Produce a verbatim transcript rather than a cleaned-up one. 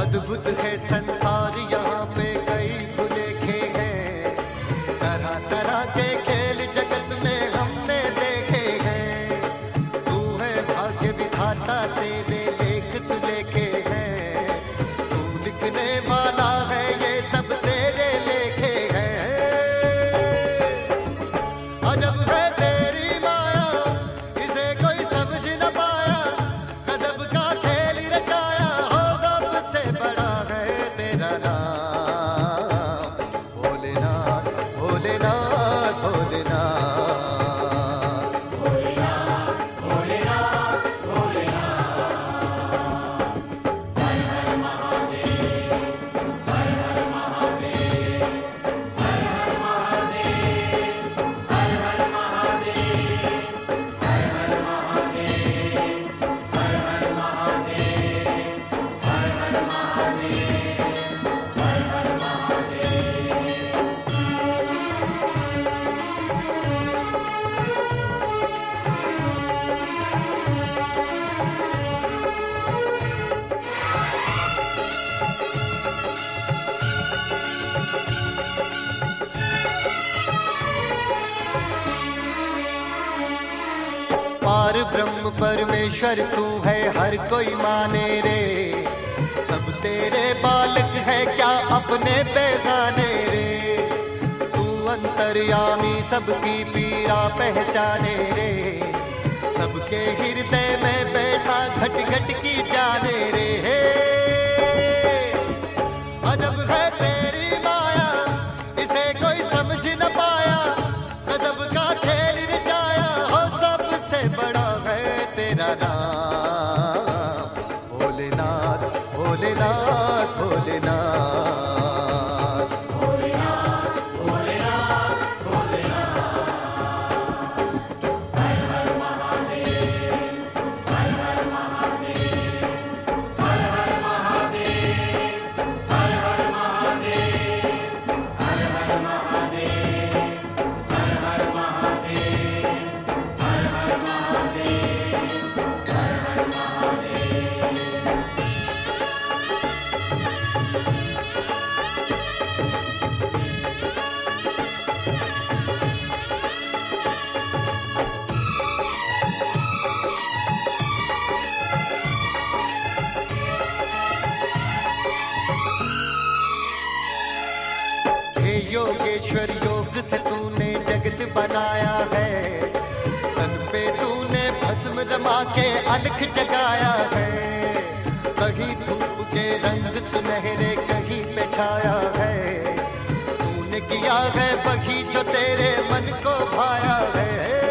अद्भुत है संसार यहाँ पे कई भुलेखे हैं, तरह तरह के खेल जगत में हमने देखे हैं। तू है भाग्य विधाता तेरे लेख सुलेखे हैं, तू लिखने वाला है ये सब तेरे लेखे हैं। अजब है तेरी माया इसे कोई समझ न पाया, गजब का खेल रचाया हो सबसे बड़ा है तेरा नाम। भोलेनाथ भोलेनाथ भोलेनाथ पार ब्रह्म परमेश्वर तू है हर कोई माने रे, सब तेरे बालक है क्या अपने बेगाने रे। तू अंतर्यामी सबकी पीड़ा पहचाने रे, सबके हृदय में बैठा घट घट की जाने रे। अजब है तेरी माया इसे कोई समझ न पाया, गजब का खेल रचाया हो सबसे बड़ा है तेरा नाम। भोलेनाथ भोलेनाथ भोलेनाथ योगेश्वर योग से तूने जगत बनाया है, तन पे तूने भस्म रमा के अलख जगाया है। कहीं धूप के रंग सुनहरे कहीं पे छाया है, तूने किया है वही जो तेरे मन को भाया है।